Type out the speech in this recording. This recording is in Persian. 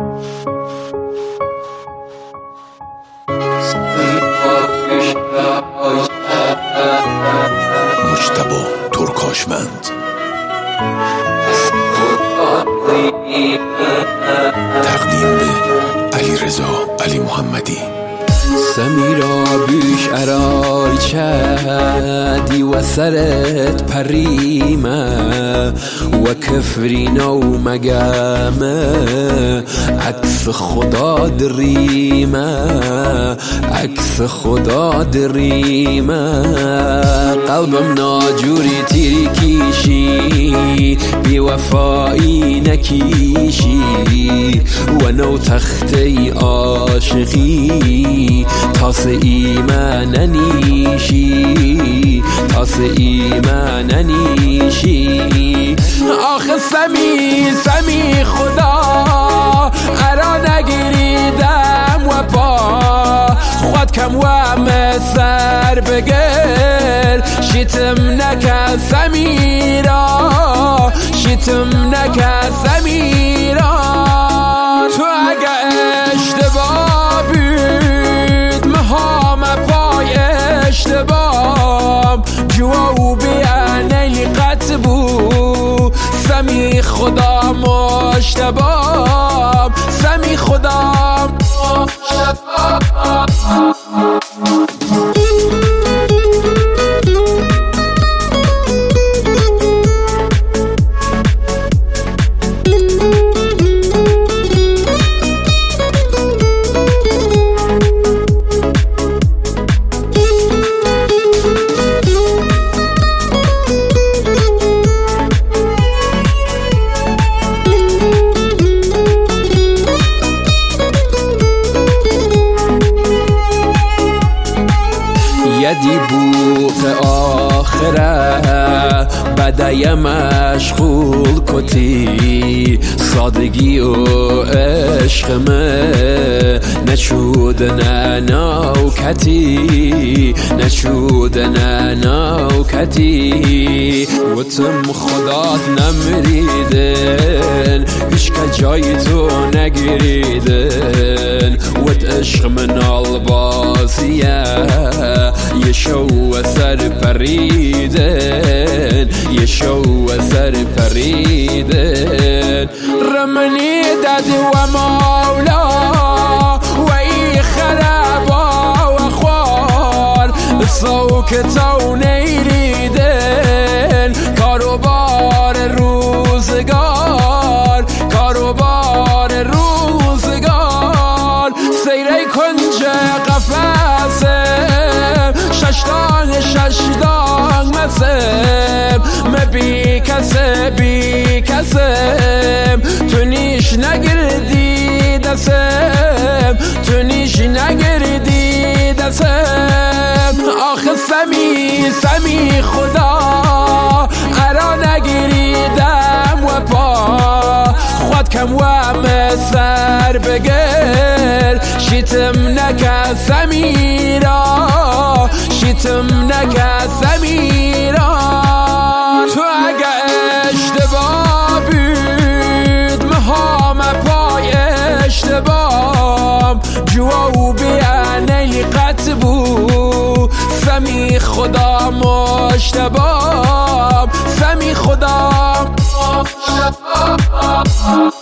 مجتبی ترکاشمند. تقدیم به علیرضا علی محمدی. سمیرا بیش ارای چدی و سرت پریمه و کفرینا و مگمه عکس خدا دریمه عکس خدا دریمه قلبم ناجوری تیری کیشی بی وفایی نکیشی و نو تختی عاشقی تاس ایمان ننیشی تاس ایمان ننیشی آخه سمی خدا ارا نگیریدم و پا خود کم و مسر بگر شیتم نکه سمیرا شیتم نکه سمیرا تو اگه اشتباه بود مهام پای اشتباه جوا و بیانه قطبو سمی خدا مشتباه سمی خدا یدی بوق آخره بدای مشغول کتی سادگی و عشقمه نشود نوکتی نشود نوکتی و تم خدات نمریدن هیچ جای تو نگریدن و عشق من البازیه یه شو سر پریدن یه شو سر پریدن رمنی دادی و مولا و ای خرابا و خوار سوکتو نیریدن کاروبار روزگار کاروبار روزگار سیره کنج قفصه ششدان مسم مبی کسم تو نیش نگردی دستم تو نیش نگردی دستم آخه سمی خدا ارا نگریدم و پا خود کم و مسر بگر شیتم نکه سمیرا شیتم نکه سمیرا تو اگه اشتباه بود مهام پای اشتباه جوا و بیانه قطبو سمی خدا مشتباه سمی خدا